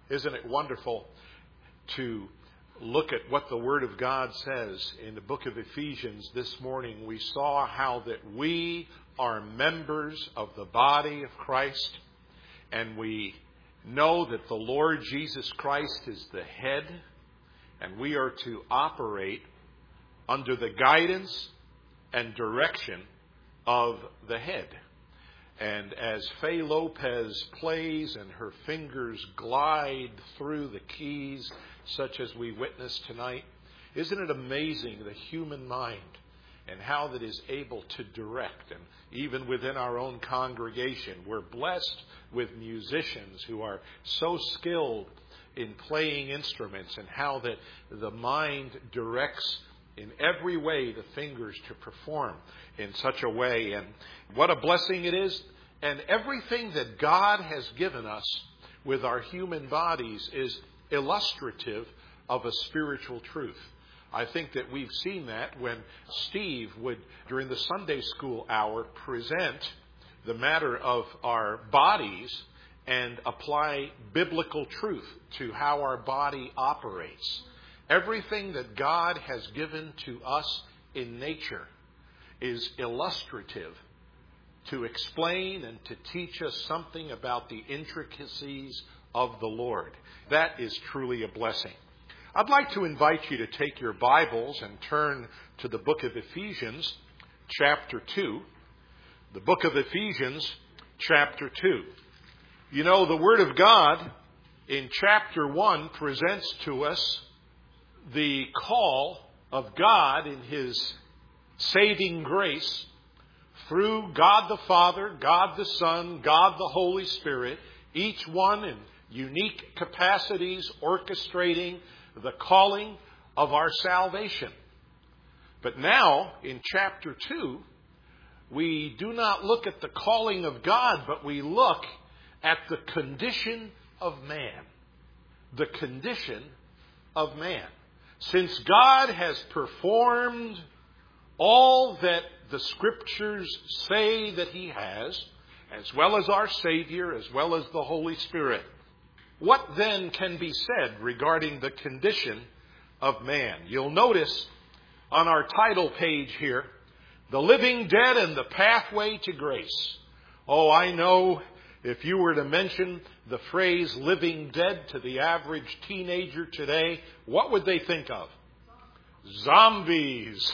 Isn't it wonderful to look at what the Word of God says in the book of Ephesians this morning? We saw how that we are members of the body of Christ, and we know that the Lord Jesus Christ is the head, and we are to operate under the guidance and direction of the head. And as Faye Lopez plays and her fingers glide through the keys, such as we witnessed tonight, isn't it amazing, the human mind and how that is able to direct? And even within our own congregation, we're blessed with musicians who are so skilled in playing instruments, and how that the mind directs in every way the fingers to perform in such a way. And what a blessing it is. And everything that God has given us with our human bodies is illustrative of a spiritual truth. I think that we've seen that when Steve would, during the Sunday school hour, present the matter of our bodies and apply biblical truth to how our body operates. Everything that God has given to us in nature is illustrative to explain and to teach us something about the intricacies of the Lord. That is truly a blessing. I'd like to invite you to take your Bibles and turn to the book of Ephesians, chapter 2. The book of Ephesians, chapter 2. You know, the Word of God in chapter 1 presents to us the call of God in His saving grace through God the Father, God the Son, God the Holy Spirit, each one in unique capacities orchestrating the calling of our salvation. But now, in chapter 2, we do not look at the calling of God, but we look at the condition of man. The condition of man. Since God has performed all that the Scriptures say that He has, as well as our Savior, as well as the Holy Spirit, what then can be said regarding the condition of man? You'll notice on our title page here, The Living Dead and the Pathway to Grace. Oh, I know if you were to mention the phrase living dead to the average teenager today, what would they think of? Zombies.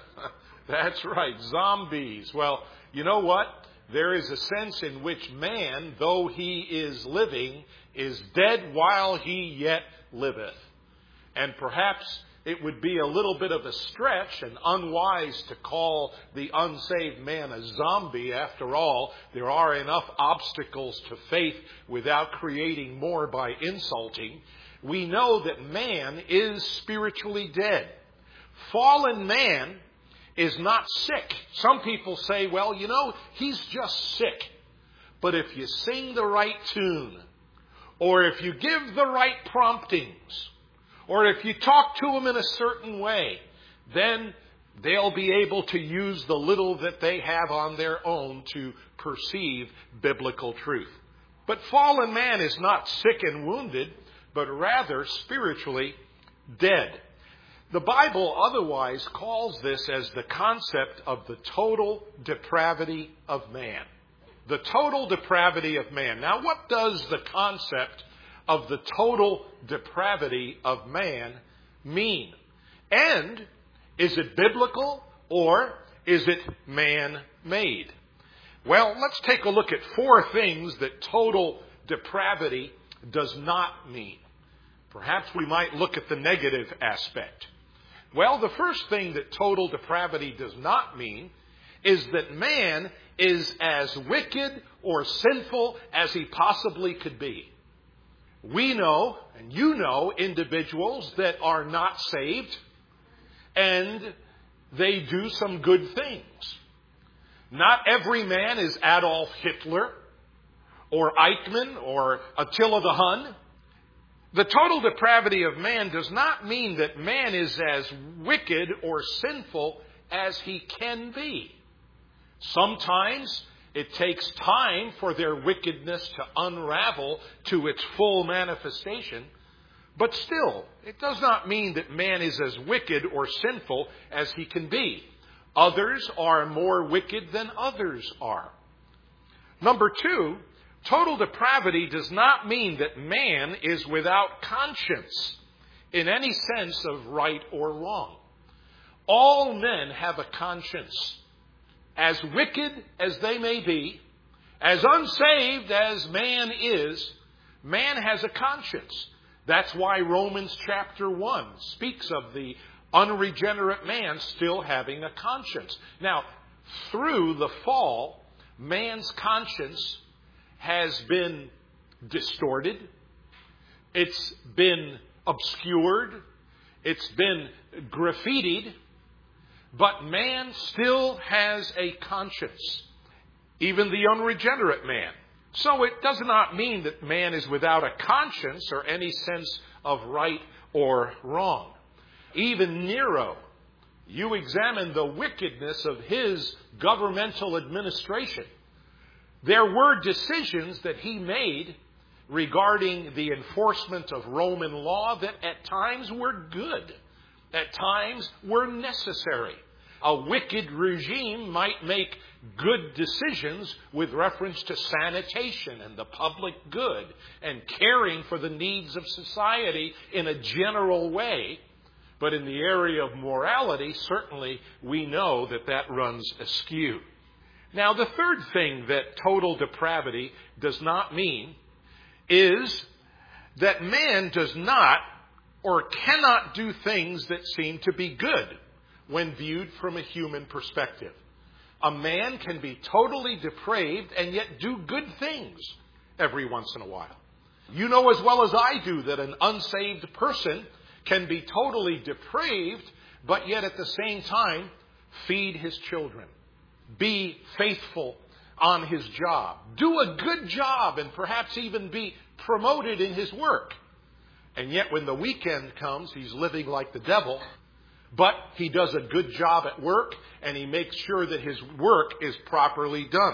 That's right, zombies. Well, you know what? There is a sense in which man, though he is living, is dead while he yet liveth. And perhaps it would be a little bit of a stretch and unwise to call the unsaved man a zombie. After all, there are enough obstacles to faith without creating more by insulting. We know that man is spiritually dead. Fallen man is not sick. Some people say, well, you know, he's just sick. But if you sing the right tune, or if you give the right promptings, or if you talk to them in a certain way, then they'll be able to use the little that they have on their own to perceive biblical truth. But fallen man is not sick and wounded, but rather spiritually dead. The Bible otherwise calls this as the concept of the total depravity of man. The total depravity of man. Now, what does the concept of the total depravity of man mean? And is it biblical or is it man-made? Well, let's take a look at 4 things that total depravity does not mean. Perhaps we might look at the negative aspect. Well, the first thing that total depravity does not mean is that man is as wicked or sinful as he possibly could be. We know, and you know, individuals that are not saved, and they do some good things. Not every man is Adolf Hitler, or Eichmann, or Attila the Hun. The total depravity of man does not mean that man is as wicked or sinful as he can be. Sometimes It takes time for their wickedness to unravel to its full manifestation. But still, it does not mean that man is as wicked or sinful as he can be. Others are more wicked than others are. Number two, total depravity does not mean that man is without conscience in any sense of right or wrong. All men have a conscience. As wicked as they may be, as unsaved as man is, man has a conscience. That's why Romans chapter 1 speaks of the unregenerate man still having a conscience. Now, through the fall, man's conscience has been distorted. It's been obscured. It's been graffitied. But man still has a conscience, even the unregenerate man. So it does not mean that man is without a conscience or any sense of right or wrong. Even Nero, you examine the wickedness of his governmental administration. There were decisions that he made regarding the enforcement of Roman law that at times were good, at times were necessary. A wicked regime might make good decisions with reference to sanitation and the public good and caring for the needs of society in a general way. But in the area of morality, certainly we know that that runs askew. Now, the third thing that total depravity does not mean is that man does not or cannot do things that seem to be good when viewed from a human perspective. A man can be totally depraved and yet do good things every once in a while. You know as well as I do that an unsaved person can be totally depraved, but yet at the same time feed his children, be faithful on his job, do a good job, and perhaps even be promoted in his work. And yet when the weekend comes, he's living like the devil, but he does a good job at work, and he makes sure that his work is properly done.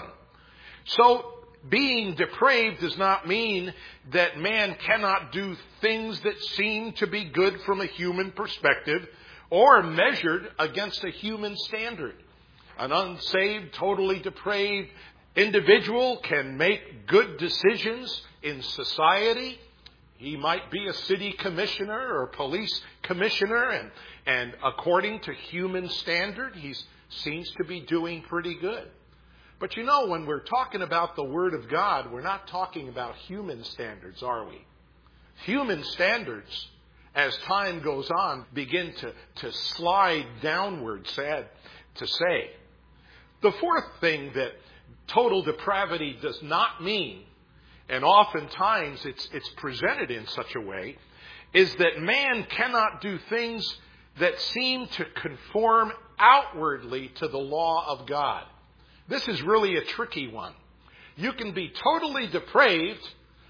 So being depraved does not mean that man cannot do things that seem to be good from a human perspective or measured against a human standard. An unsaved, totally depraved individual can make good decisions in society. He might be a city commissioner or police commissioner, and according to human standard, he seems to be doing pretty good. But you know, when we're talking about the Word of God, we're not talking about human standards, are we? Human standards, as time goes on, begin to slide downward, sad to say. The fourth thing that total depravity does not mean, and oftentimes it's presented in such a way, is that man cannot do things that seem to conform outwardly to the law of God. This is really a tricky one. You can be totally depraved,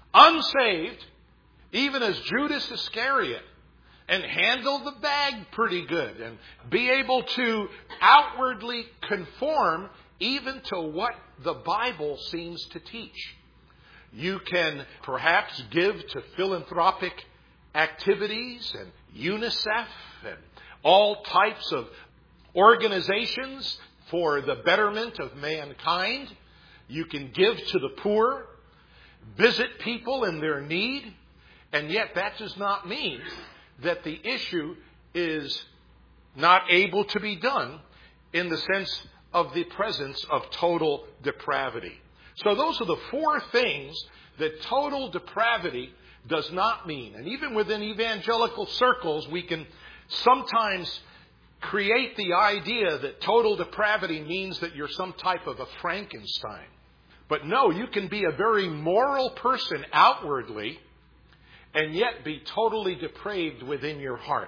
unsaved, even as Judas Iscariot, and handle the bag pretty good and be able to outwardly conform even to what the Bible seems to teach. You can perhaps give to philanthropic activities and UNICEF and all types of organizations for the betterment of mankind. You can give to the poor, visit people in their need, and yet that does not mean that the issue is not able to be done in the sense of the presence of total depravity. So those are the four things that total depravity does not mean. And even within evangelical circles, we can sometimes create the idea that total depravity means that you're some type of a Frankenstein. But no, you can be a very moral person outwardly and yet be totally depraved within your heart.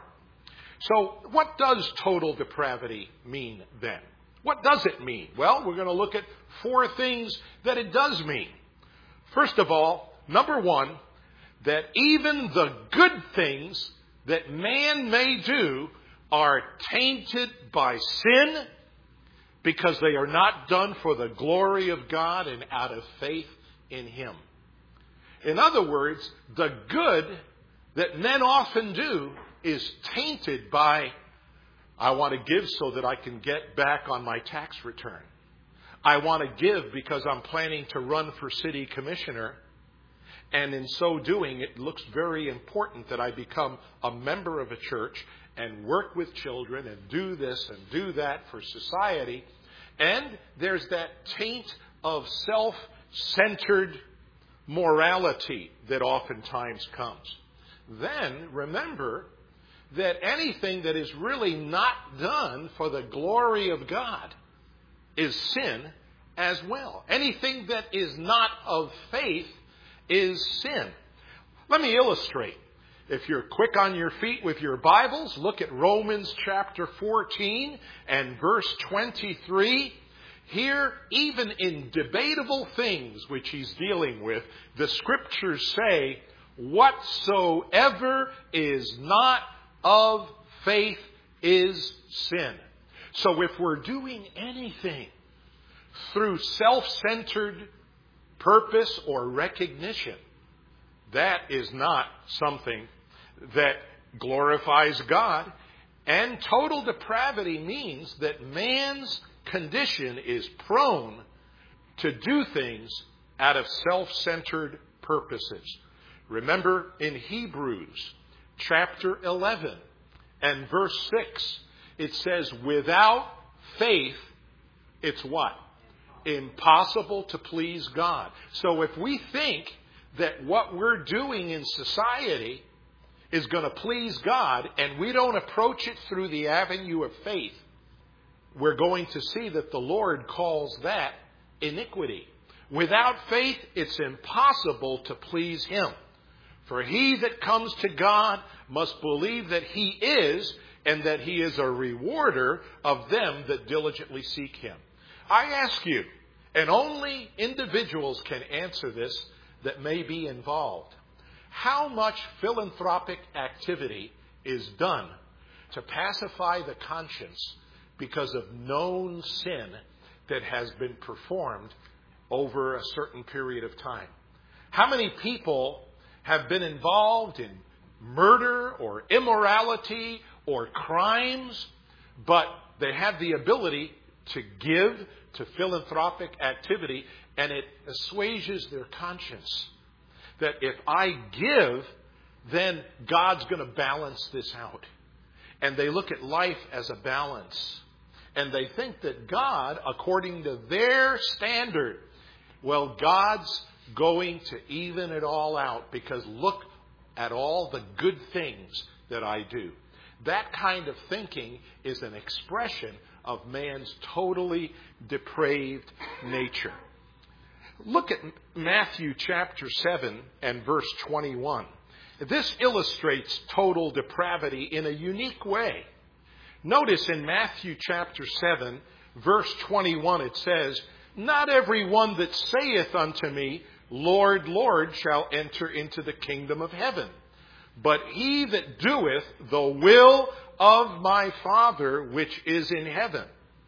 So what does total depravity mean then? What does it mean? Well, we're going to look at four things that it does mean. First of all, number one, that even the good things that man may do are tainted by sin because they are not done for the glory of God and out of faith in Him. In other words, the good that men often do is tainted by, I want to give so that I can get back on my tax return. I want to give because I'm planning to run for city commissioner. And in so doing, it looks very important that I become a member of a church and work with children and do this and do that for society. And there's that taint of self-centered morality that oftentimes comes. Then remember that anything that is really not done for the glory of God is sin as well. Anything that is not of faith is sin. Let me illustrate. If you're quick on your feet with your Bibles, look at Romans chapter 14 and verse 23. Here, even in debatable things which he's dealing with, the Scriptures say, whatsoever is not of faith is sin. So if we're doing anything through self-centered purpose or recognition, that is not something that glorifies God. And total depravity means that man's condition is prone to do things out of self-centered purposes. Remember in Hebrews chapter 11 and verse 6, it says, without faith, it's what? Impossible to please God. So if we think that what we're doing in society is going to please God and we don't approach it through the avenue of faith, we're going to see that the Lord calls that iniquity. Without faith, it's impossible to please Him. For he that comes to God must believe that He is, and that He is a rewarder of them that diligently seek Him. I ask you, and only individuals can answer this that may be involved, how much philanthropic activity is done to pacify the conscience because of known sin that has been performed over a certain period of time? How many people have been involved in murder or immorality or crimes, but they have the ability to give to philanthropic activity, and it assuages their conscience that if I give, then God's going to balance this out. And they look at life as a balance. And they think that God, according to their standard, well, God's going to even it all out because look at all the good things that I do. That kind of thinking is an expression of man's totally depraved nature. Look at Matthew chapter 7 and verse 21. This illustrates total depravity in a unique way. Notice in Matthew chapter 7, verse 21, it says, not every one that saith unto me, Lord, Lord, shall enter into the kingdom of heaven, but he that doeth the will of my Father which is in heaven.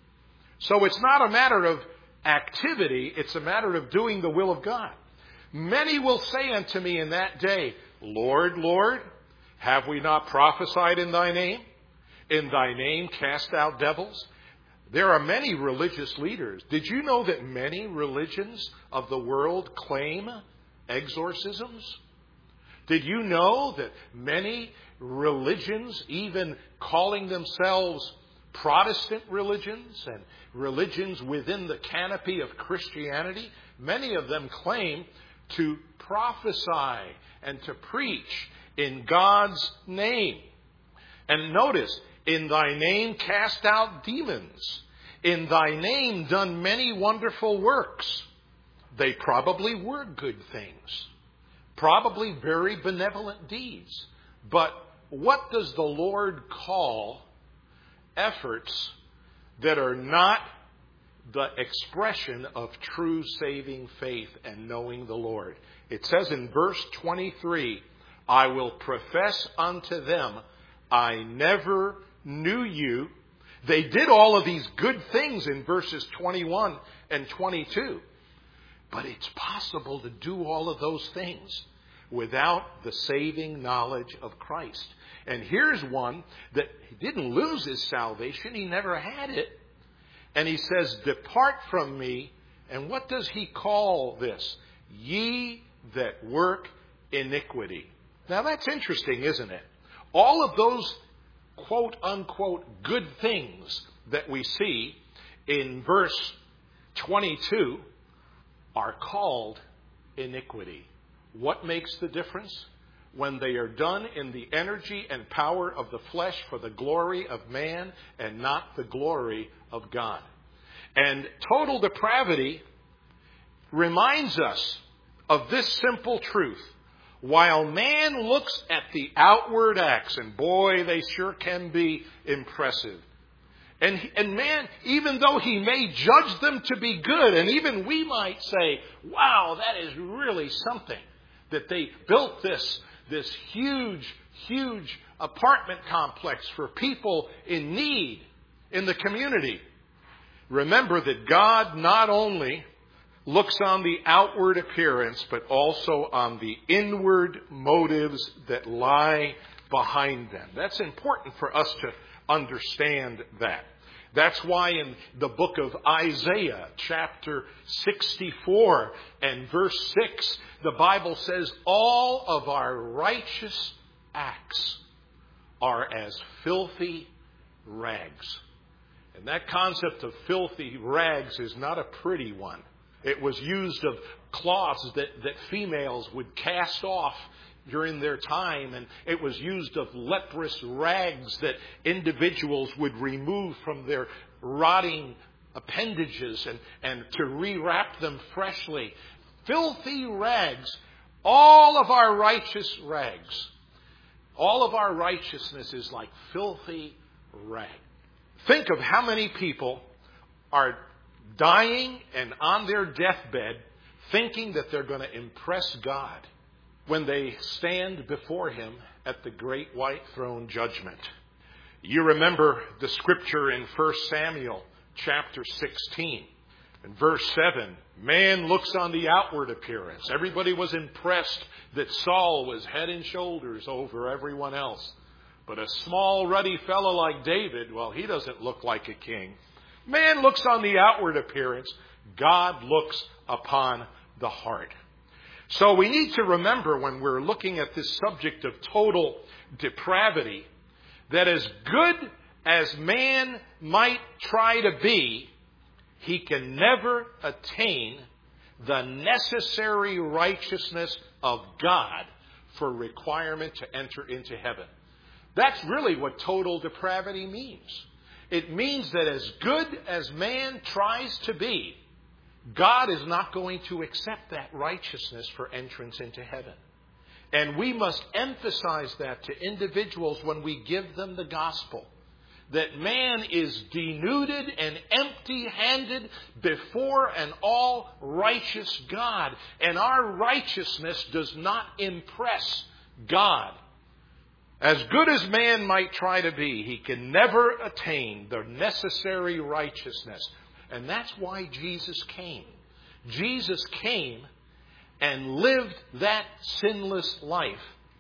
So it's not a matter of activity, it's a matter of doing the will of God. Many will say unto me in that day, Lord, Lord, have we not prophesied in thy name? In thy name cast out devils? There are many religious leaders. Did you know that many religions of the world claim exorcisms? Did you know that many religions, even calling themselves Protestant religions and religions within the canopy of Christianity, many of them claim to prophesy and to preach in God's name. And notice, in thy name cast out demons. In thy name done many wonderful works. They probably were good things. Probably very benevolent deeds. But what does the Lord call efforts that are not the expression of true saving faith and knowing the Lord? It says in verse 23, I will profess unto them, I never knew you. They did all of these good things in verses 21 and 22. But it's possible to do all of those things without the saving knowledge of Christ. And here's one that he didn't lose his salvation. He never had it. And he says, depart from me. And what does he call this? Ye that work iniquity. Now that's interesting, isn't it? All of those quote unquote good things that we see in verse 22 are called iniquity. What makes the difference? When they are done in the energy and power of the flesh for the glory of man and not the glory of God. And total depravity reminds us of this simple truth. While man looks at the outward acts, and boy, they sure can be impressive. And man, even though he may judge them to be good, and even we might say, wow, that is really something, that they built this huge apartment complex for people in need in the community. Remember that God not only looks on the outward appearance, but also on the inward motives that lie behind them. That's important for us to understand that. That's why in the book of Isaiah, chapter 64 and verse 6, the Bible says, all of our righteous acts are as filthy rags. And that concept of filthy rags is not a pretty one. It was used of cloths that females would cast off during their time, and it was used of leprous rags that individuals would remove from their rotting appendages and to rewrap them freshly. Filthy rags, all of our righteous rags. All of our righteousness is like filthy rags. Think of how many people are dying and on their deathbed thinking that they're going to impress God when they stand before Him at the great white throne judgment. You remember the scripture in 1 Samuel chapter 16. In verse 7, man looks on the outward appearance. Everybody was impressed that Saul was head and shoulders over everyone else. But a small, ruddy fellow like David, well, he doesn't look like a king. Man looks on the outward appearance. God looks upon the heart. So we need to remember when we're looking at this subject of total depravity, that as good as man might try to be, he can never attain the necessary righteousness of God for requirement to enter into heaven. That's really what total depravity means. It means that as good as man tries to be, God is not going to accept that righteousness for entrance into heaven. And we must emphasize that to individuals when we give them the gospel. That man is denuded and empty-handed before an all-righteous God. And our righteousness does not impress God. As good as man might try to be, he can never attain the necessary righteousness. And that's why Jesus came. Jesus came and lived that sinless life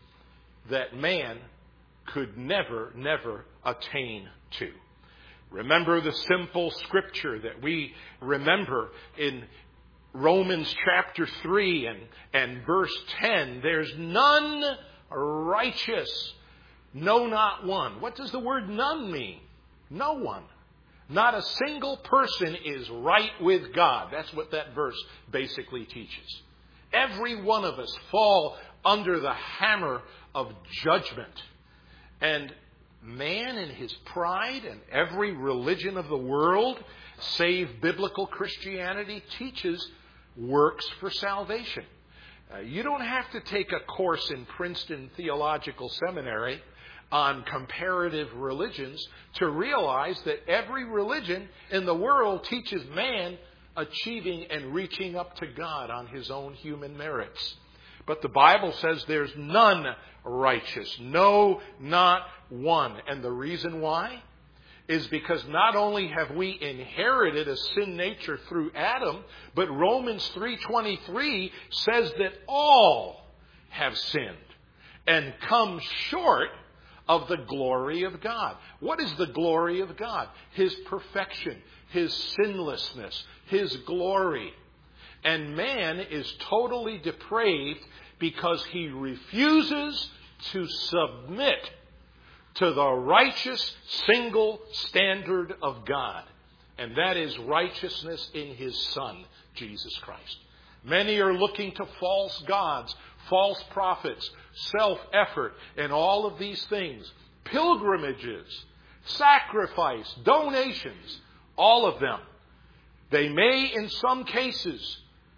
that man could never attain to. Remember the simple scripture that we remember in Romans chapter 3 and verse 10. There's none righteous, no, not one. What does the word none mean? No one. Not a single person is right with God. That's what that verse basically teaches. Every one of us fall under the hammer of judgment. And man in his pride and every religion of the world, save biblical Christianity, teaches works for salvation. You don't have to take a course in Princeton Theological Seminary on comparative religions to realize that every religion in the world teaches man achieving and reaching up to God on his own human merits. But the Bible says there's none righteous. No, not one. And the reason why is because not only have we inherited a sin nature through Adam, but Romans 3:23 says that all have sinned and come short of the glory of God. What is the glory of God? His perfection, His sinlessness, His glory. And man is totally depraved because he refuses to submit to the righteous single standard of God. And that is righteousness in His Son, Jesus Christ. Many are looking to false gods, false prophets, self-effort, and all of these things. Pilgrimages, sacrifice, donations, all of them. They may, in some cases,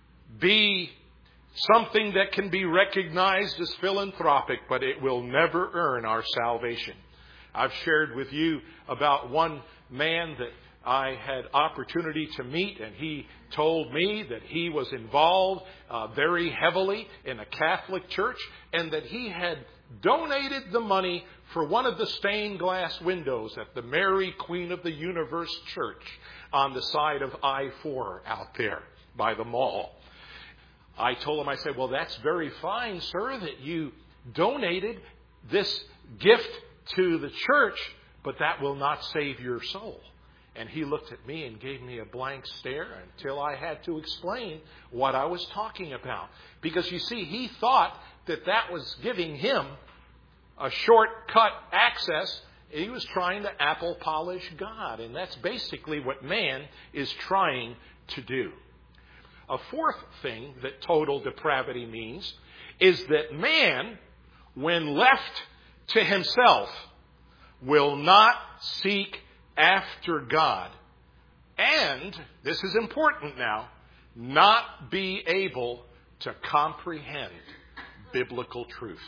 be something that can be recognized as philanthropic, but it will never earn our salvation. I've shared with you about one man that I had opportunity to meet, and he told me that he was involved very heavily in a Catholic church, and that he had donated the money for one of the stained glass windows at the Mary Queen of the Universe Church on the side of I-4 out there by the mall. I told him, I said, well, that's very fine, sir, that you donated this gift to the church, but that will not save your soul. And he looked at me and gave me a blank stare until I had to explain what I was talking about. Because you see, he thought that that was giving him a shortcut access. He was trying to apple polish God. And that's basically what man is trying to do. A fourth thing that total depravity means is that man, when left to himself, will not seek after God. And, this is important now, not be able to comprehend biblical truth.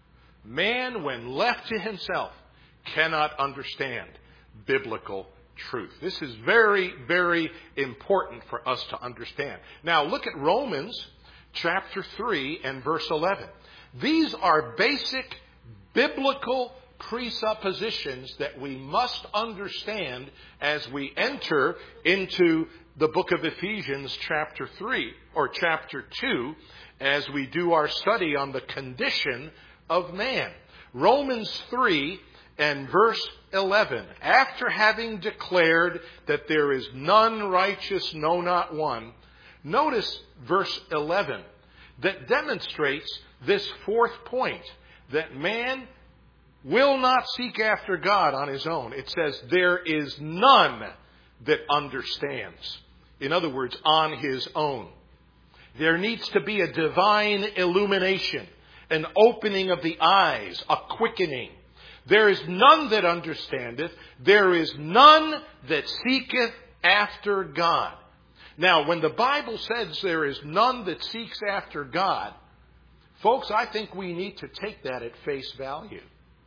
Man, when left to himself, cannot understand biblical truth. This is very, very important for us to understand. Now, look at Romans chapter 3 and verse 11. These are basic biblical presuppositions that we must understand as we enter into the book of Ephesians chapter 3 or chapter 2 as we do our study on the condition of man. Romans 3 and verse 11. After having declared that there is none righteous, no, not one, notice verse 11 that demonstrates this fourth point, that man will not seek after God on his own. It says there is none that understands. In other words, on his own. There needs to be a divine illumination, an opening of the eyes, a quickening. There is none that understandeth. There is none that seeketh after God. Now, when the Bible says there is none that seeks after God, folks, I think we need to take that at face value.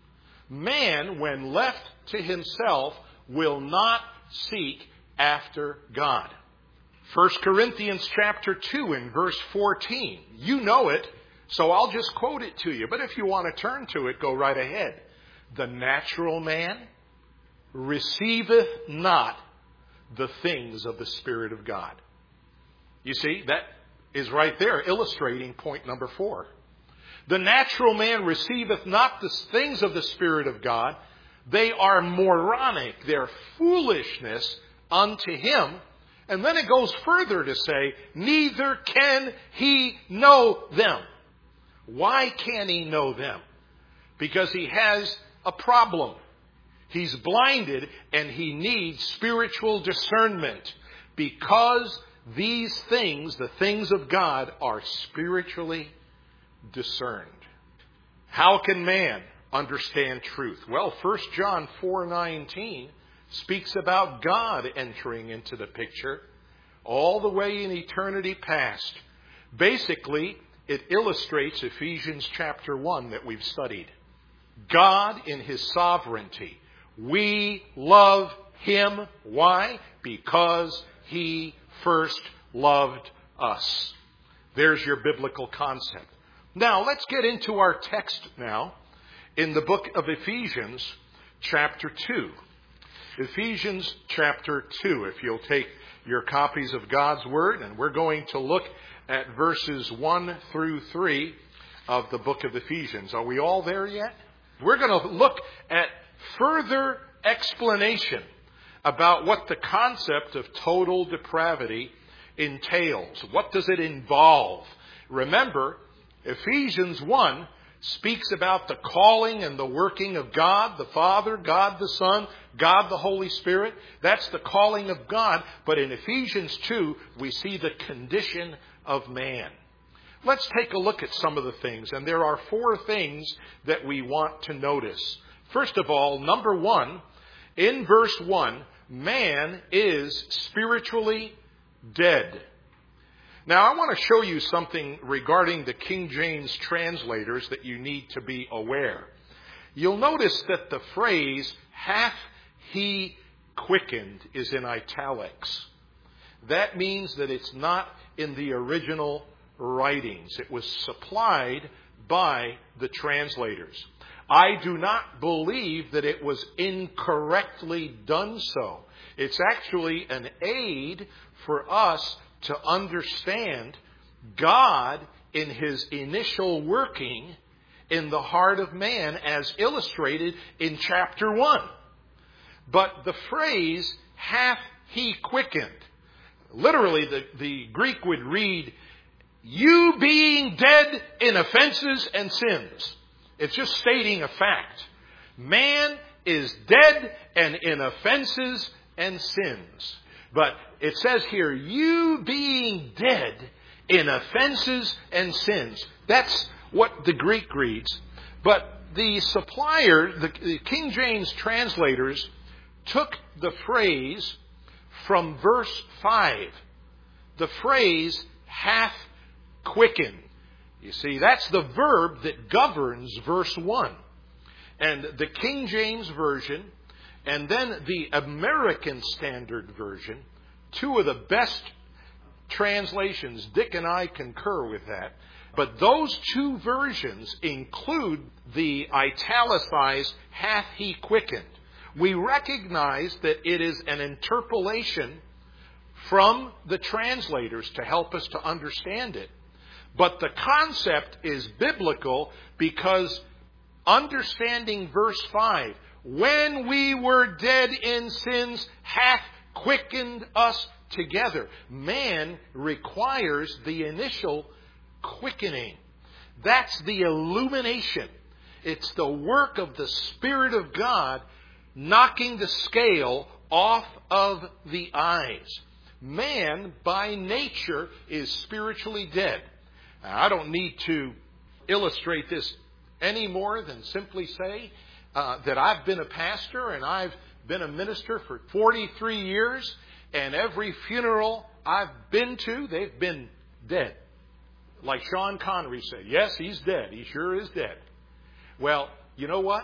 Man, when left to himself, will not seek after God. 1 Corinthians chapter 2 and verse 14. You know it, so I'll just quote it to you. But if you want to turn to it, go right ahead. The natural man receiveth not the things of the Spirit of God. You see, that is right there illustrating point number 4. The natural man receiveth not the things of the Spirit of God. They are moronic. They're foolishness unto him. And then it goes further to say, neither can he know them. Why can't he know them? Because he has a problem. He's blinded and he needs spiritual discernment. Because these things, the things of God, are spiritually discerned. How can man understand truth? Well, 1 John 4:19 speaks about God entering into the picture all the way in eternity past. Basically, it illustrates Ephesians chapter 1 that we've studied. God in His sovereignty. We love Him. Why? Because He first loved us. There's your biblical concept. Now, let's get into our text now in the book of Ephesians chapter 2. Ephesians chapter 2, if you'll take your copies of God's Word, and we're going to look at verses 1 through 3 of the book of Ephesians. Are we all there yet? We're going to look at further explanation about what the concept of total depravity entails. What does it involve? Remember, Ephesians 1 speaks about the calling and the working of God the Father, God the Son, God the Holy Spirit. That's the calling of God. But in Ephesians 2, we see the condition of man. Let's take a look at some of the things. And there are 4 things that we want to notice. First of all, number 1, in verse 1, man is spiritually dead. Now, I want to show you something regarding the King James translators that you need to be aware. You'll notice that the phrase, hath he quickened, is in italics. That means that it's not in the original writings. It was supplied by the translators. I do not believe that it was incorrectly done so. It's actually an aid for us to understand God in His initial working in the heart of man as illustrated in chapter 1. But the phrase, hath he quickened, literally the Greek would read, you being dead in offenses and sins. It's just stating a fact. Man is dead and in offenses and sins. But it says here, you being dead in offenses and sins. That's what the Greek reads. But the supplier, the King James translators, took the phrase from verse 5. The phrase, hath quickened. You see, that's the verb that governs verse 1. And the King James Version and then the American Standard Version, 2 of the best translations. Dick and I concur with that. But those 2 versions include the italicized, hath he quickened. We recognize that it is an interpolation from the translators to help us to understand it. But the concept is biblical because understanding verse 5, when we were dead in sins, hath quickened us together. Man requires the initial quickening. That's the illumination. It's the work of the Spirit of God knocking the scale off of the eyes. Man, by nature, is spiritually dead. Now, I don't need to illustrate this any more than simply say that I've been a pastor and I've been a minister for 43 years, and every funeral I've been to, they've been dead. Like Sean Connery said, yes, he's dead. He sure is dead. Well, you know what?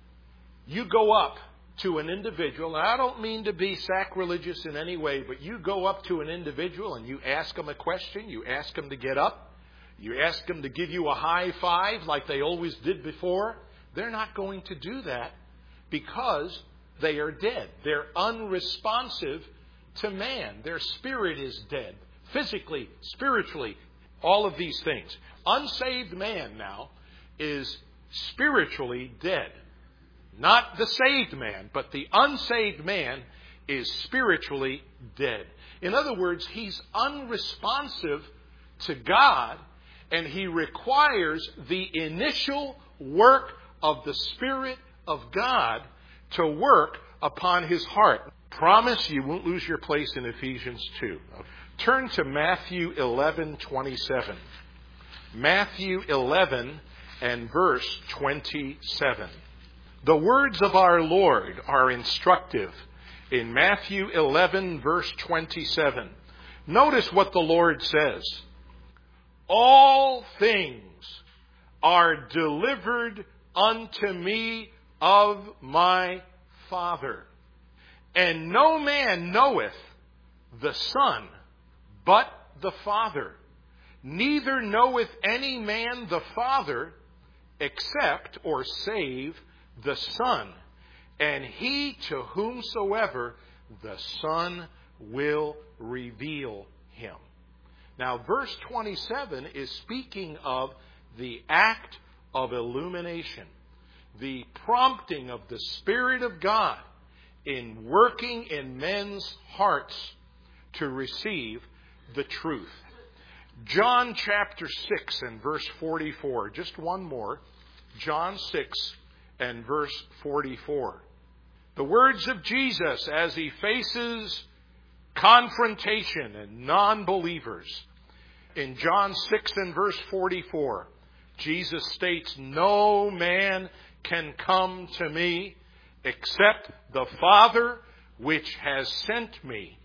You go up to an individual, and I don't mean to be sacrilegious in any way, but you go up to an individual and you ask them a question, you ask them to get up, you ask them to give you a high five like they always did before. They're not going to do that because they are dead. They're unresponsive to man. Their spirit is dead. Physically, spiritually, all of these things. Unsaved man now is spiritually dead. Not the saved man, but the unsaved man is spiritually dead. In other words, he's unresponsive to God, and he requires the initial work of the Spirit of God to work upon his heart. Promise you won't lose your place in Ephesians 2. Turn to Matthew 11:27. Matthew 11 and verse 27. The words of our Lord are instructive in Matthew 11 verse 27. Notice what the Lord says. All things are delivered unto me of my Father. And no man knoweth the Son but the Father. Neither knoweth any man the Father except or save the Son, and he to whomsoever the Son will reveal him. Now, verse 27 is speaking of the act of illumination, the prompting of the Spirit of God in working in men's hearts to receive the truth. John chapter 6 and verse 44. Just one more. John 6 and verse 44. The words of Jesus as he faces confrontation and non-believers. In John 6 and verse 44, Jesus states, "No man can come to me except the Father which has sent me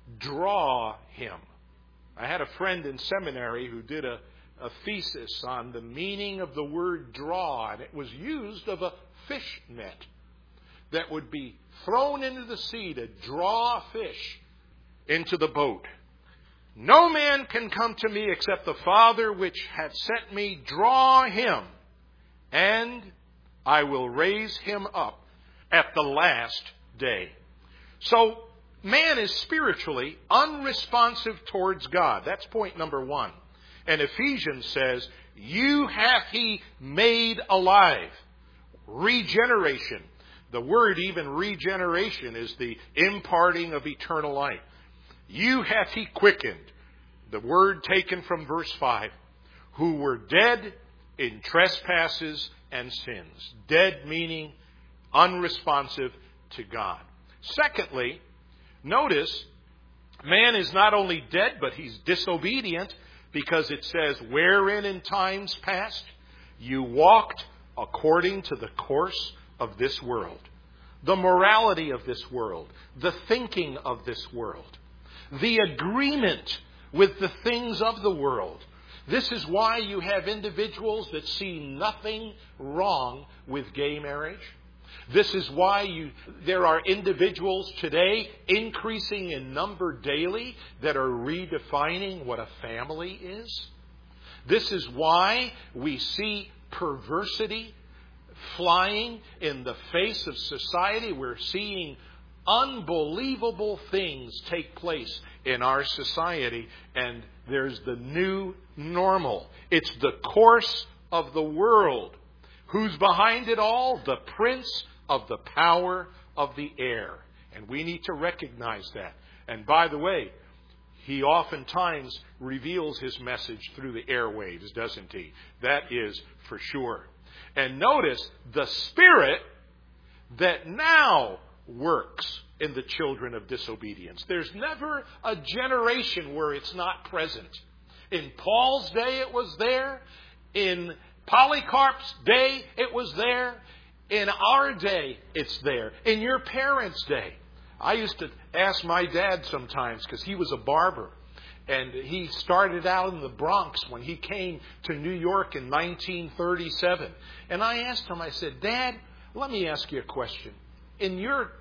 draw him." I had a friend in seminary who did a thesis on the meaning of the word draw, and it was used of a fish net that would be thrown into the sea to draw fish into the boat. "No man can come to me except the Father which hath sent me draw him, and I will raise him up at the last day." So, man is spiritually unresponsive towards God. That's point number one. And Ephesians says, "You hath he made alive." Regeneration. The word even regeneration is the imparting of eternal life. "You hath he quickened." The word taken from verse 5. "Who were dead in trespasses and sins." Dead meaning unresponsive to God. Secondly, notice, man is not only dead, but he's disobedient, because it says, "Wherein in times past you walked according to the course of this world." The morality of this world, the thinking of this world, the agreement with the things of the world. This is why you have individuals that see nothing wrong with gay marriage. This is why there are individuals today, increasing in number daily, that are redefining what a family is. This is why we see perversity flying in the face of society. We're seeing unbelievable things take place in our society, and there's the new normal. It's the course of the world. Who's behind it all? The prince of the power of the air. And we need to recognize that. And by the way, he oftentimes reveals his message through the airwaves, doesn't he? That is for sure. And notice the spirit that now works in the children of disobedience. There's never a generation where it's not present. In Paul's day it was there. In Polycarp's day it was there. In our day it's there. In your parents' day. I used to ask my dad sometimes, because he was a barber, and he started out in the Bronx when he came to New York in 1937. And I asked him, I said, "Dad, let me ask you a question. In your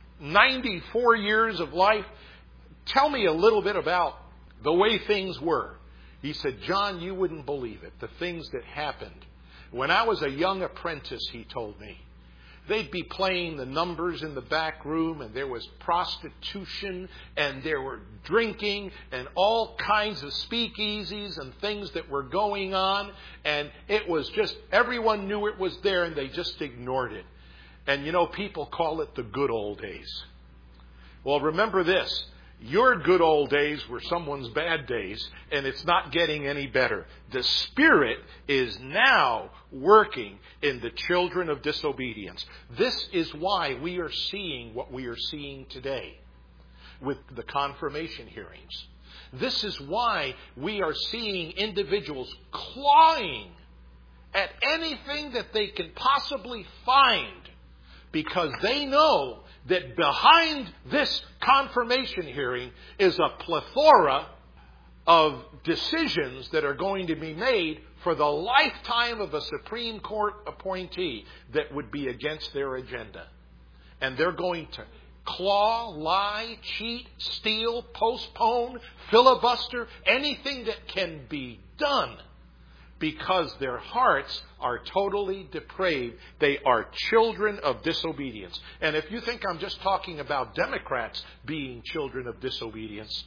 94 years of life, tell me a little bit about the way things were." He said, "John, you wouldn't believe it, the things that happened. When I was a young apprentice," he told me, "they'd be playing the numbers in the back room, and there was prostitution, and there were drinking, and all kinds of speakeasies and things that were going on. And it was just, everyone knew it was there, and they just ignored it. And people call it the good old days." Well, remember this. Your good old days were someone's bad days, and it's not getting any better. The Spirit is now working in the children of disobedience. This is why we are seeing what we are seeing today with the confirmation hearings. This is why we are seeing individuals clawing at anything that they can possibly find, because they know that behind this confirmation hearing is a plethora of decisions that are going to be made for the lifetime of a Supreme Court appointee that would be against their agenda. And they're going to claw, lie, cheat, steal, postpone, filibuster, anything that can be done because their hearts are totally depraved. They are children of disobedience. And if you think I'm just talking about Democrats being children of disobedience,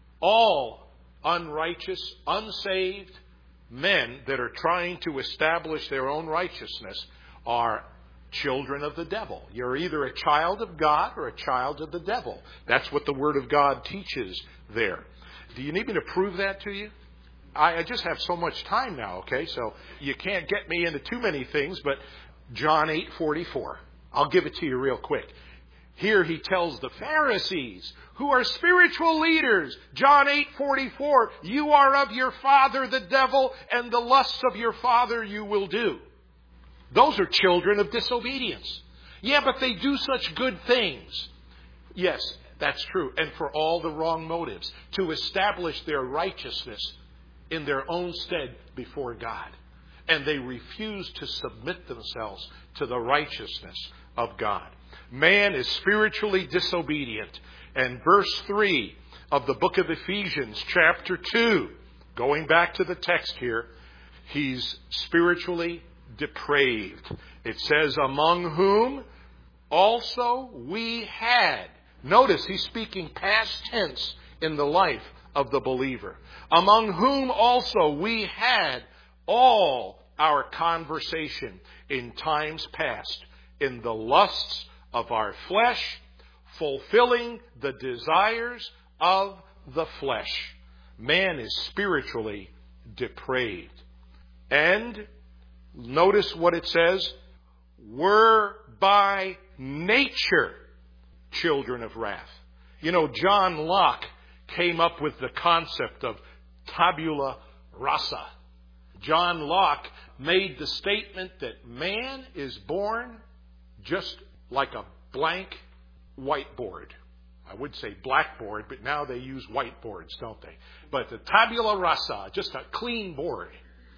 all unrighteous, unsaved men that are trying to establish their own righteousness are children of the devil. You're either a child of God or a child of the devil. That's what the Word of God teaches there. Do you need me to prove that to you? I just have so much time now, okay? So you can't get me into too many things, but John 8:44. I'll give it to you real quick. Here he tells the Pharisees, who are spiritual leaders, John 8:44, you are of your father the devil, and the lusts of your father you will do. Those are children of disobedience. Yeah, but they do such good things. Yes, that's true. And for all the wrong motives. To establish their righteousness in their own stead before God. And they refuse to submit themselves to the righteousness of God. Man is spiritually disobedient. And verse 3 of the book of Ephesians, chapter 2, going back to the text here, he's spiritually depraved. It says, among whom also we had. Notice he's speaking past tense in the life of the believer. Among whom also we had all our conversation in times past, in the lusts of our flesh, fulfilling the desires of the flesh. Man is spiritually depraved. And notice what it says, were by nature children of wrath. You know, John Locke came up with the concept of tabula rasa. John Locke made the statement that man is born just like a blank whiteboard. I would say blackboard, but now they use whiteboards, don't they? But the tabula rasa, just a clean board.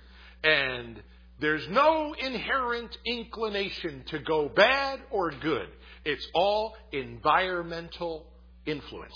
And there's no inherent inclination to go bad or good. It's all environmental influence.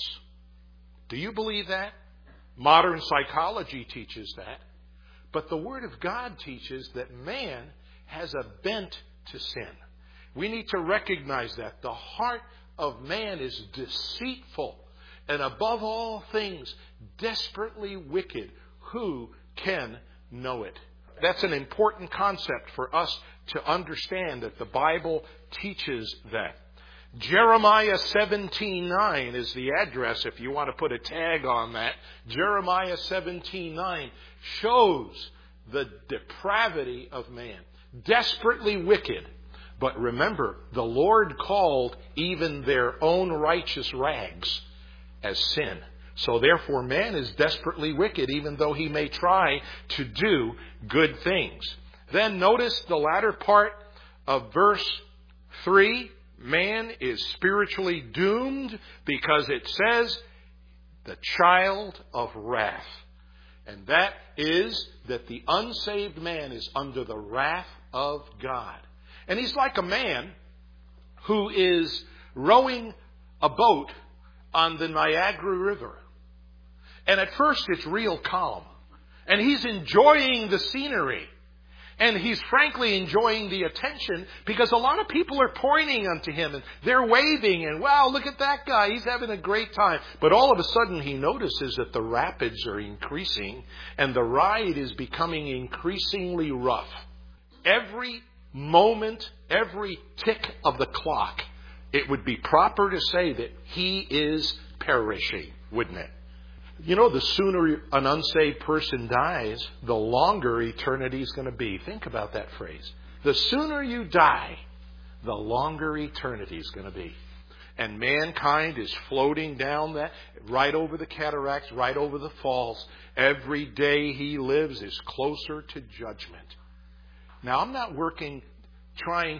Do you believe that? Modern psychology teaches that. But the Word of God teaches that man has a bent to sin. We need to recognize that. The heart of man is deceitful and above all things desperately wicked. Who can know it? That's an important concept for us to understand, that the Bible teaches that. Jeremiah 17:9 is the address if you want to put a tag on that. Jeremiah 17:9 shows the depravity of man. Desperately wicked. But remember, the Lord called even their own righteous rags as sin. So therefore, man is desperately wicked, even though he may try to do good things. Then notice the latter part of verse 3. Man is spiritually doomed because it says the child of wrath. And that is that the unsaved man is under the wrath of God. And he's like a man who is rowing a boat on the Niagara River. And at first it's real calm. And he's enjoying the scenery. And he's frankly enjoying the attention because a lot of people are pointing unto him and they're waving and, wow, look at that guy. He's having a great time. But all of a sudden he notices that the rapids are increasing and the ride is becoming increasingly rough. Every moment, every tick of the clock, it would be proper to say that he is perishing, wouldn't it? You know, the sooner an unsaved person dies, the longer eternity is going to be. Think about that phrase. The sooner you die, the longer eternity is going to be. And mankind is floating down that, right over the cataracts, right over the falls. Every day he lives is closer to judgment. Now, I'm not trying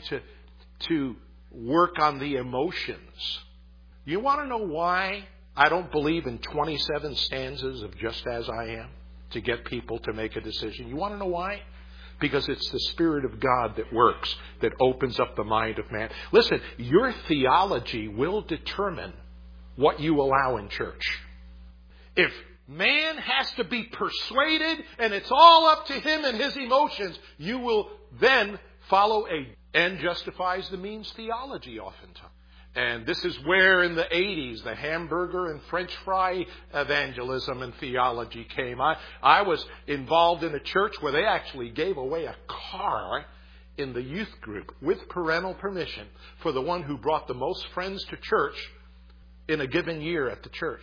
to work on the emotions. You want to know why I don't believe in 27 stanzas of just as I am to get people to make a decision? You want to know why? Because it's the Spirit of God that works, that opens up the mind of man. Listen, your theology will determine what you allow in church. If Man has to be persuaded, and it's all up to him and his emotions. You will then follow a end justifies the means theology oftentimes. And this is where in the 80s the hamburger and French fry evangelism and theology came. I was involved in a church where they actually gave away a car in the youth group with parental permission for the one who brought the most friends to church in a given year at the church.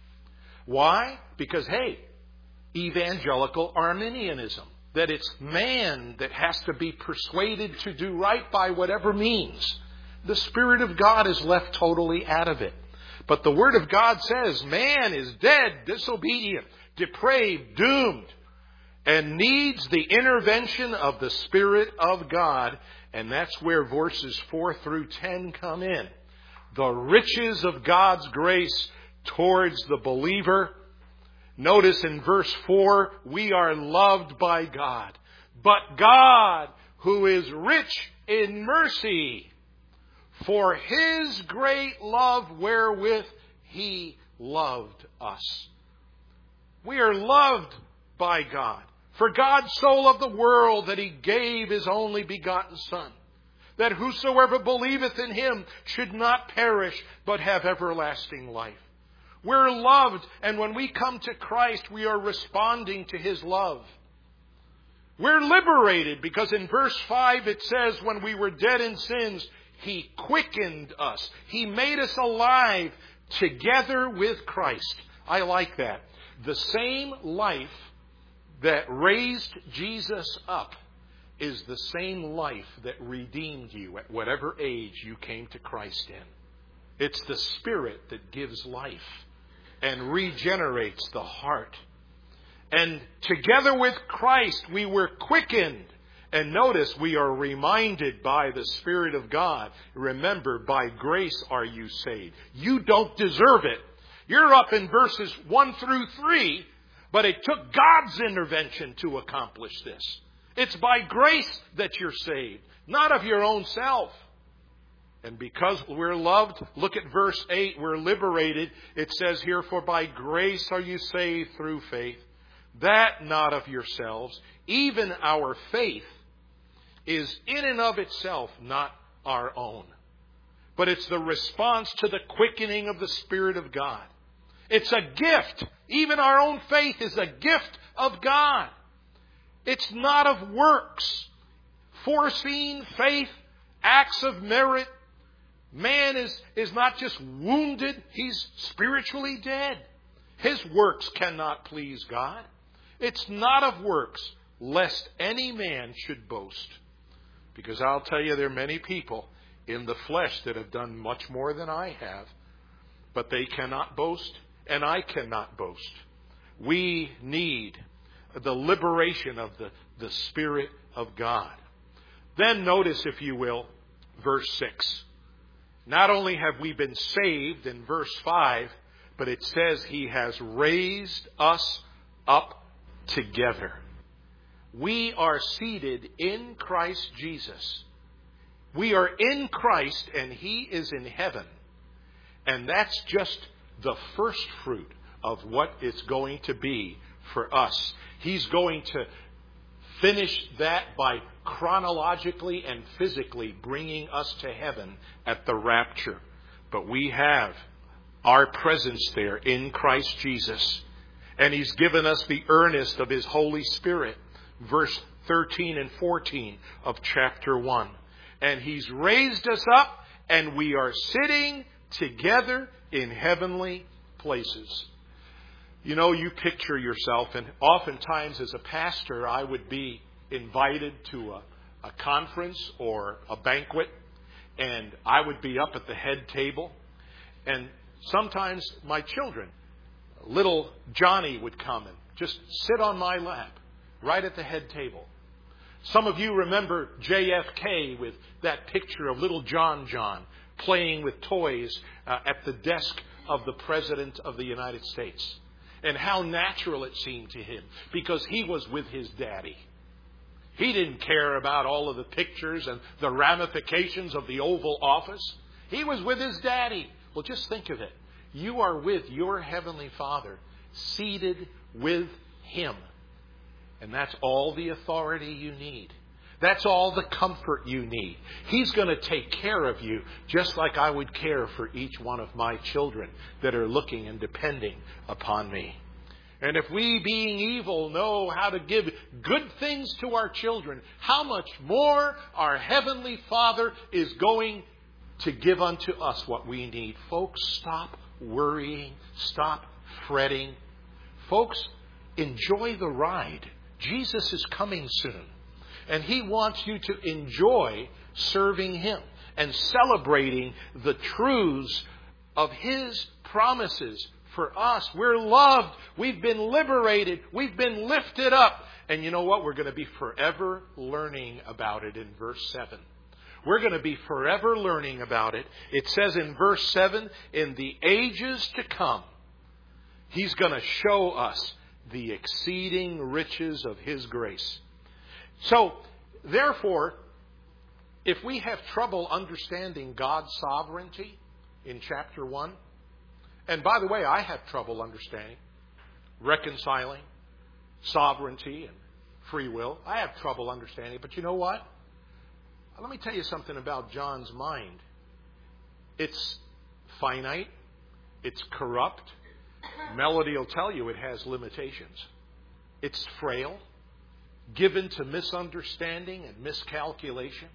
Why? Because, hey, evangelical Arminianism, that it's man that has to be persuaded to do right by whatever means. The Spirit of God is left totally out of it. But the Word of God says man is dead, disobedient, depraved, doomed, and needs the intervention of the Spirit of God. And that's where verses 4 through 10 come in. The riches of God's grace towards the believer. Notice in verse 4, we are loved by God. But God, who is rich in mercy, for His great love wherewith He loved us. We are loved by God. For God so loved the world that He gave His only begotten Son, that whosoever believeth in Him should not perish, but have everlasting life. We're loved, and when we come to Christ, we are responding to His love. We're liberated, because in verse 5 it says, when we were dead in sins, He quickened us. He made us alive together with Christ. I like that. The same life that raised Jesus up is the same life that redeemed you at whatever age you came to Christ in. It's the Spirit that gives life and regenerates the heart. And together with Christ we were quickened. And notice we are reminded by the Spirit of God. Remember, by grace are you saved. You don't deserve it. You're up in verses 1 through 3, but it took God's intervention to accomplish this. It's by grace that you're saved, not of your own self. And because we're loved, look at verse 8, we're liberated. It says here, for by grace are you saved through faith, that not of yourselves. Even our faith is in and of itself not our own, but it's the response to the quickening of the Spirit of God. It's a gift. Even our own faith is a gift of God. It's not of works. Foreseen faith, acts of merit. Man is not just wounded, he's spiritually dead. His works cannot please God. It's not of works, lest any man should boast. Because I'll tell you, there are many people in the flesh that have done much more than I have. But they cannot boast, and I cannot boast. We need the liberation of the Spirit of God. Then notice, if you will, verse 6. Not only have we been saved in verse 5, but it says He has raised us up together. We are seated in Christ Jesus. We are in Christ and He is in heaven. And that's just the first fruit of what it's going to be for us. He's going to finish that by chronologically and physically bringing us to heaven at the rapture. But we have our presence there in Christ Jesus. And He's given us the earnest of His Holy Spirit. Verse 13 and 14 of chapter 1. And He's raised us up, and we are sitting together in heavenly places. You know, you picture yourself, and oftentimes as a pastor, I would be invited to a conference or a banquet, and I would be up at the head table. And sometimes my children, little Johnny, would come and just sit on my lap right at the head table. Some of you remember JFK with that picture of little John playing with toys at the desk of the President of the United States. And how natural it seemed to him, because he was with his daddy. He didn't care about all of the pictures and the ramifications of the Oval Office. He was with his daddy. Well, just think of it. You are with your Heavenly Father, seated with Him. And that's all the authority you need. That's all the comfort you need. He's going to take care of you just like I would care for each one of my children that are looking and depending upon me. And if we, being evil, know how to give good things to our children, how much more our Heavenly Father is going to give unto us what we need. Folks, stop worrying. Stop fretting. Folks, enjoy the ride. Jesus is coming soon. And He wants you to enjoy serving Him and celebrating the truths of His promises for us. We're loved. We've been liberated. We've been lifted up. And you know what? We're going to be forever learning about it in verse 7. We're going to be forever learning about it. It says in verse 7, in the ages to come, He's going to show us the exceeding riches of His grace. So, therefore, if we have trouble understanding God's sovereignty in chapter 1, and by the way, I have trouble understanding, reconciling sovereignty and free will. I have trouble understanding. But you know what? Let me tell you something about John's mind. It's finite. It's corrupt. Melody will tell you it has limitations. It's frail, given to misunderstanding and miscalculation.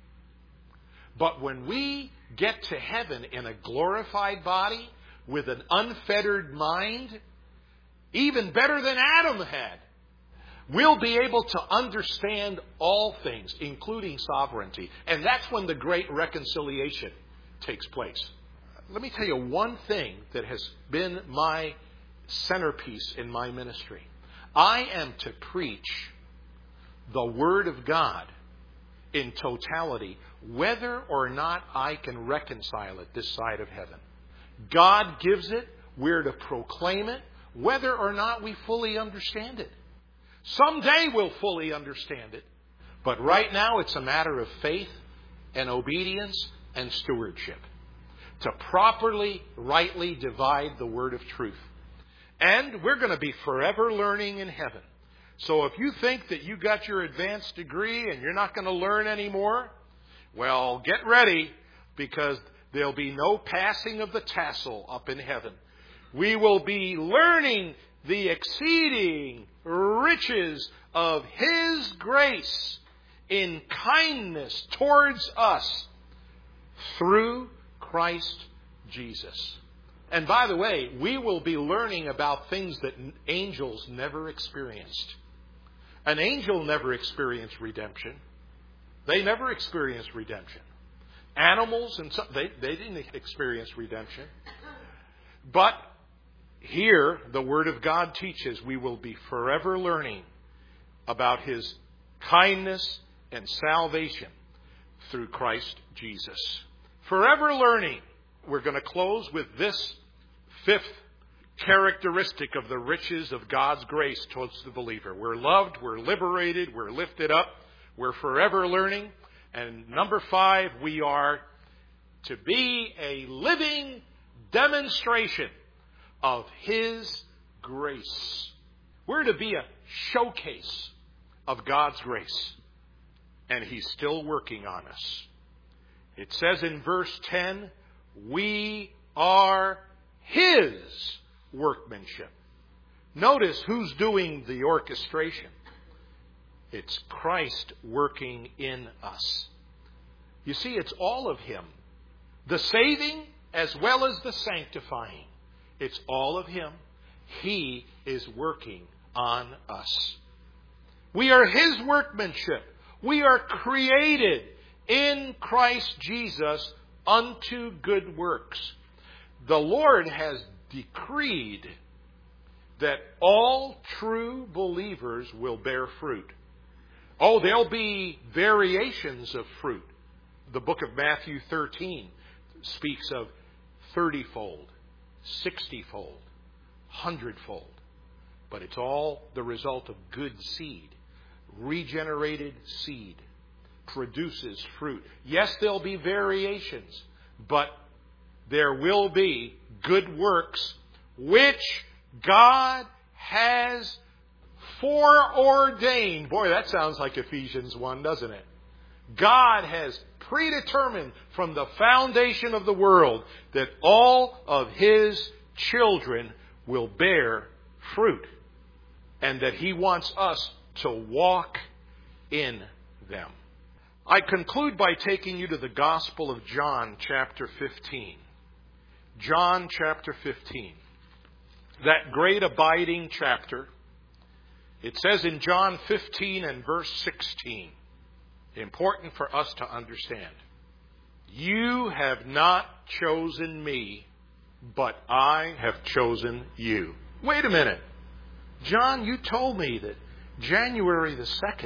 But when we get to heaven in a glorified body, with an unfettered mind, even better than Adam had, we'll be able to understand all things, including sovereignty. And that's when the great reconciliation takes place. Let me tell you one thing that has been my centerpiece in my ministry. I am to preach the Word of God in totality, whether or not I can reconcile it this side of heaven. God gives it. We're to proclaim it, whether or not we fully understand it. Someday we'll fully understand it. But right now it's a matter of faith and obedience and stewardship. To properly, rightly divide the word of truth. And we're going to be forever learning in heaven. So if you think that you got your advanced degree and you're not going to learn anymore, well, get ready, because there'll be no passing of the tassel up in heaven. We will be learning the exceeding riches of His grace in kindness towards us through Christ Jesus. And by the way, we will be learning about things that angels never experienced. An angel never experienced redemption. They never experienced redemption. Animals, and they didn't experience redemption. But here, the Word of God teaches we will be forever learning about His kindness and salvation through Christ Jesus. Forever learning. We're going to close with this fifth characteristic of the riches of God's grace towards the believer. We're loved, we're liberated, we're lifted up, we're forever learning. And number 5, we are to be a living demonstration of His grace. We're to be a showcase of God's grace. And He's still working on us. It says in verse 10, we are His workmanship. Notice who's doing the orchestration. It's Christ working in us. You see, it's all of Him. The saving as well as the sanctifying. It's all of Him. He is working on us. We are His workmanship. We are created in Christ Jesus unto good works. The Lord has decreed that all true believers will bear fruit. Oh, there'll be variations of fruit. The book of Matthew 13 speaks of 30-fold, 60-fold, 100-fold. But it's all the result of good seed. Regenerated seed produces fruit. Yes, there'll be variations, but there will be good works which God has foreordained. Boy, that sounds like Ephesians 1, doesn't it? God has predetermined from the foundation of the world that all of His children will bear fruit, and that He wants us to walk in them. I conclude by taking you to the Gospel of John, chapter 15. John, chapter 15. That great abiding chapter. It says in John 15 and verse 16, important for us to understand, you have not chosen me, but I have chosen you. Wait a minute. John, you told me that January the 2nd,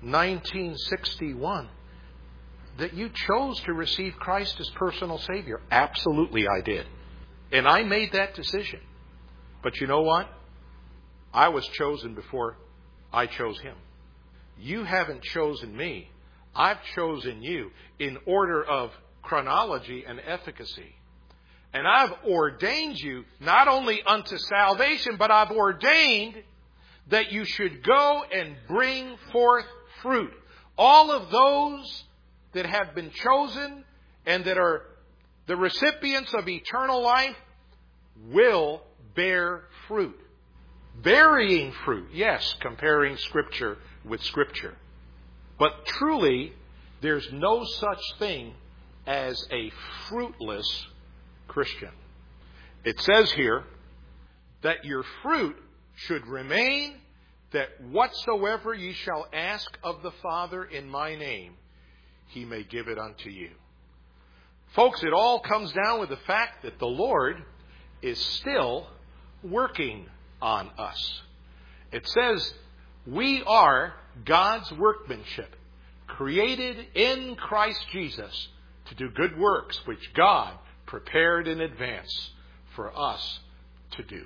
1961, that you chose to receive Christ as personal Savior. Absolutely I did. And I made that decision. But you know what? I was chosen before I chose Him. You haven't chosen me. I've chosen you in order of chronology and efficacy. And I've ordained you not only unto salvation, but I've ordained that you should go and bring forth fruit. All of those that have been chosen and that are the recipients of eternal life will bear fruit. Bearing fruit, yes, comparing Scripture with Scripture. But truly, there's no such thing as a fruitless Christian. It says here that your fruit should remain, that whatsoever ye shall ask of the Father in my name, He may give it unto you. Folks, it all comes down with the fact that the Lord is still working on us. It says we are God's workmanship, created in Christ Jesus to do good works, which God prepared in advance for us to do.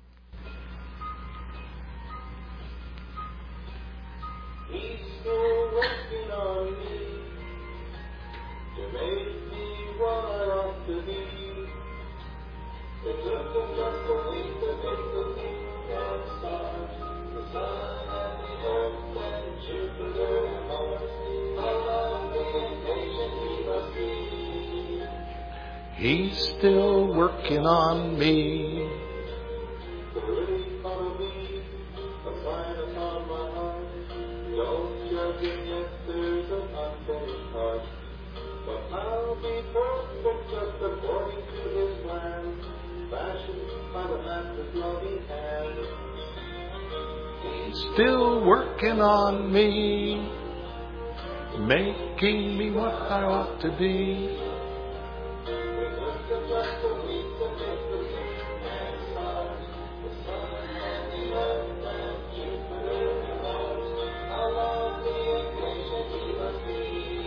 He's still working on me to make me what I ought to be. It took him just a week to make the moon and stars, the sun and the earth and Jupiter and Mars. How long the impatient he must be. He's still working on me. The really follow me, a sign upon my heart. Don't judge him yet, there's an unfinished part. But I'll be perfect just according to His plan, fashioned by the Master's loving hand. He's still working on me, making me what I ought to be. It took him just a week to make the moon and stars, the sun and the earth and Jupiter and Mars. How long the impatient he must be.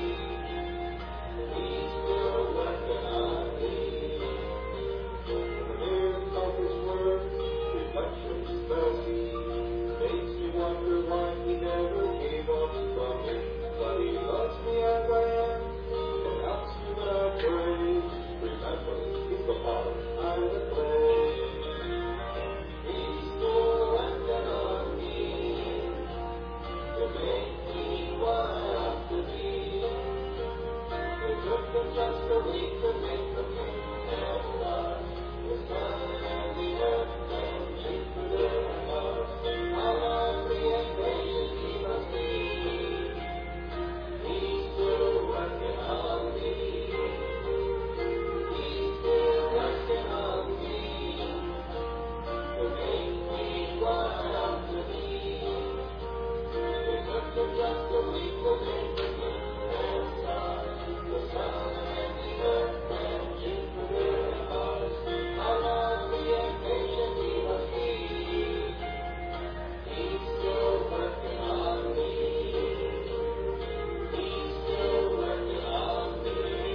He's still working on me. The lyrics of His words, reflections spells He, makes me wonder why He never gave up from me. But He loves me as I am, and helps me when I pray. Remember, He's the potter, I'm the clay. He's still working on me to make me what I ought to be. It took him just a week to make the moon and stars, the sun and the earth and Jupiter and Mars. How long the impatient he must be. He's still working on me. He's still working on me to make me what I ought to be. It took him just a week to make the moon and stars, the sun and the earth and Jupiter and Mars. How long the impatient he must be. He's still working on me. He's still working on me.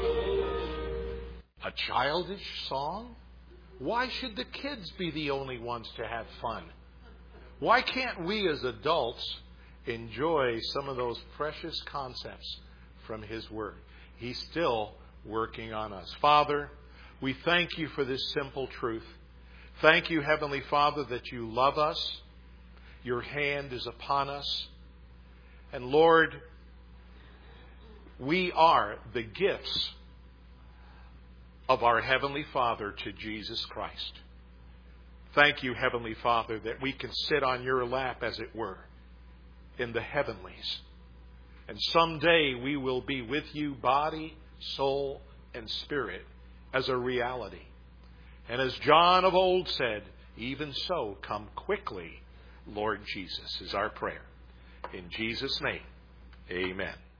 A childish song? Why should the kids be the only ones to have fun? Why can't we as adults enjoy some of those precious concepts from His Word? He's still working on us. Father, we thank You for this simple truth. Thank You, Heavenly Father, that You love us, Your hand is upon us. And Lord, we are the gifts of our Heavenly Father to Jesus Christ. Thank you, Heavenly Father, that we can sit on your lap, as it were, in the heavenlies. And someday we will be with you, body, soul, and spirit, as a reality. And as John of old said, even so, come quickly, Lord Jesus, is our prayer. In Jesus' name, amen.